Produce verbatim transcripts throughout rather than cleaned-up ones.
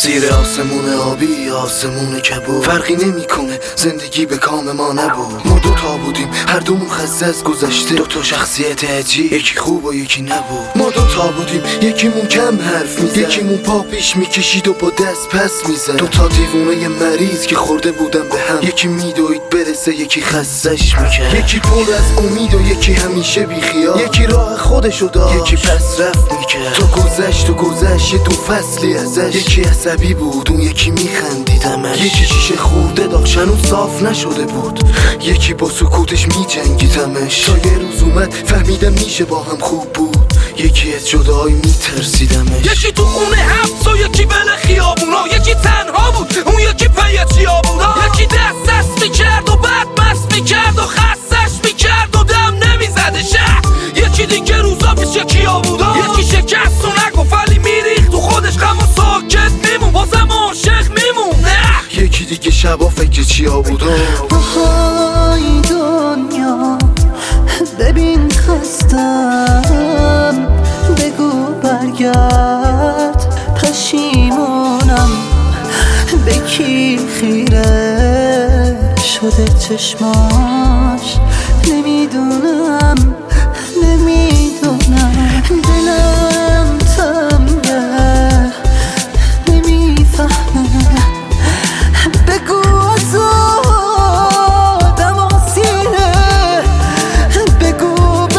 زیر آسمون آبی آسمون کبود، فرقی نمیکنه زندگی به کام ما نبود. ما دوتا بودیم هر دومون خسته از گذشته، دوتا شخصیت عجیب، یکی خوب و یکی نبود. ما دوتا بودیم یکیمون کم حرف میزد، یکیمون پا پیش میکشید و با دست پس میزد. دوتا دیوونه مریض که خورده بودن به هم، یکی میدوید برسه یکی خستش میکرد. یکی پر از امید و یکی همیشه بیخیال، یکی راه خودشو داشت یکی پس رفت میکرد. تو گذشت و گذشت دو فصلی ازش، یکی عصبی بود اون یکی میخندیدمش. یکی شیشه خورده داشت هنوز صاف نشده بود، یکی با سکوتش میجنگیدمش. تا یه روز اومد فهمیدم میشه با هم خوب بود، یکی از جدایی میترسیدمش. یکی تو خونه حبس و یکی بل خیابونا، یکی تنها بود اون یکی پی چیابونا. یکی دست دست میکرد و بعد مست میکرد و خستش میکرد و دم نمیزده شهر. یکی دیگه روزا پیش یکی آبودا، یکی شکست و نگفت ولی میریخت تو خودش غم و ساکت میمون، بازم عاشق میمون. نه یکی دیگه شبا فکر چی آبودا. آهای دنیا ببین خستم، بگو برگرد پشیمونم. به کی خیره شده چشماش نمیدونم نمیدونم. دلم تنگه نمیفهمه، بگو از آدم آسیره، بگو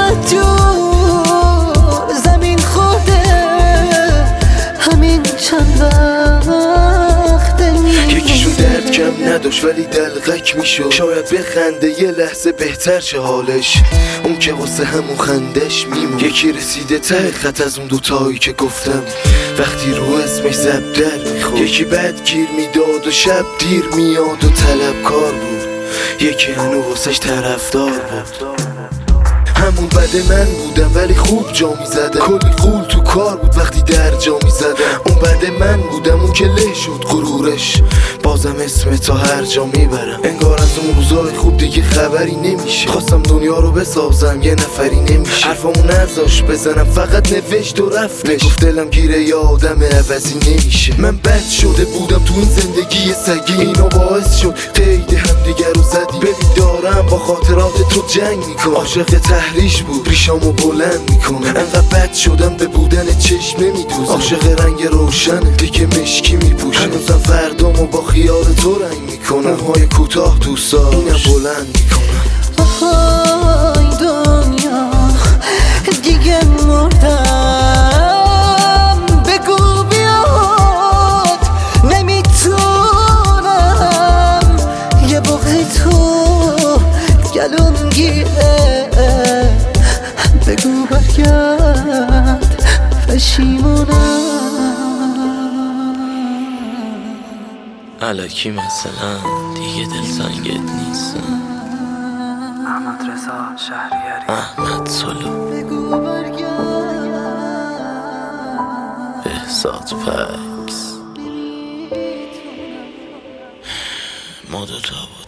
بدجور زمین خورده همین چند وقت. یکیشون درد کم نداشت ولی دلغک میشد، شاید بخنده یه لحظه بهتر شه حالش، اون که واسه همون خندش میمون. یکی رسیده ته خط از اون دوتایی که گفتم وقتی رو اسمش زب در میخورد. یکی بد گیر میداد و شب دیر میاد و طلبکار بود، یکی هنو واسش طرفدار بود. همون بده من بودم ولی خوب جا میزدم، کلی قول تو کار بود وقتی در جا میزدم. اون بده من بودم اون که له شد غرورش، بازم اسم تا هر جا میبرم. انگار از اون روزای خوب دیگه خبری نمیشه، خواستم دنیا رو بسازم یه نفری نمیشه. حرفامو نذاش بزنم فقط نوشت و رفتش، گفت دلم گیره یه آدم عوضی نمیشه. من بد شده بودم تو این زندگی سگی، اینا باعث شد قید هم دیگر رو زدی. ببین دارم با خاطرات تو جنگ میکنم، عاشق تحریش بود ریشامو بلند میکنه. انقدر بد شدم به بودن چشم نمیدوزم، عاشق رنگ روشن دیگه مشکی میپوشم. هنوزم فردامو با خیال تو رنگ میکنم، موهای کوتاه دوستا اینم بلند میکنم. آهای دنیا دیگه مردم، بگو بیاد نمیتونم. یه بغی تو گلوم گیره، بگو برگرد پشیمونم. الکی مثلا دیگه دلتنگت نیستم. احمد رضا شهریاری، احمد سلو، بگو برگرد بهزاد پکس. ما دوتا بود.